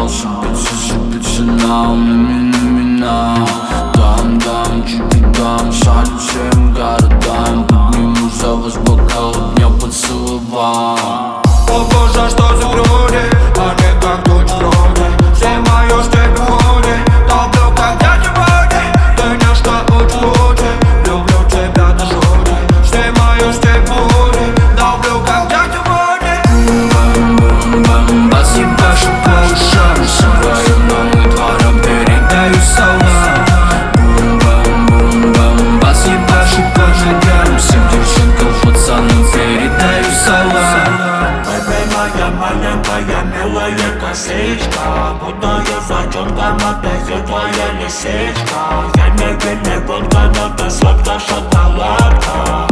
Шипится нам, на меня. Дам, чуть дам, шалю всем городам. Подниму за вас бокал, меня поцеловал. О боже, что за груди, они как дочь вроде. Все моё с тебя ходи, люблю, как дядя Боди. Ты нежка очень, люблю тебя до жути. Все моё с тебя ходи, люблю, как дядя Боди. Бум-бум-бум, бас ебашу по ушам. Своим новым двором передаю салам. Бум-бум-бум, бас ебашу по ногам. Всем девчонкам, пацанам передаю салам. Моя маленькая милая косичка, будто я зайчонком опять твоя лисичка. Я невинный водка, но ты сладкая шоколадка.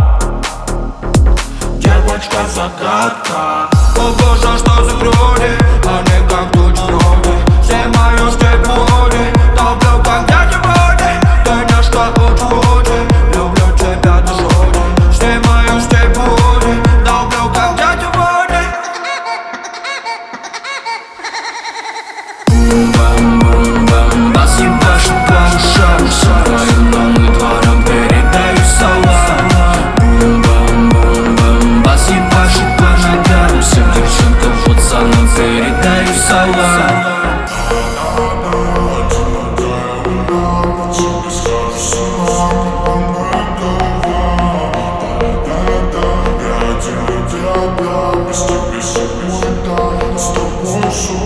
Девочка-загадка. О боже, что за груди, они как дочь вроде. Все моё с тебя ходи, люблю, как дядя Боди. Ты нежка очень, люблю тебя до жути. Все моё с тебя ходи, люблю, как дядя Боди. Бум-бум-бум, бас ебашу по ушам. Своим новым двором передаю салам. Бум-бум-бум, бас ебашу по ногам. Всем девчонкам, пацанам передаю салам. Без тебя, без тобой, с тобой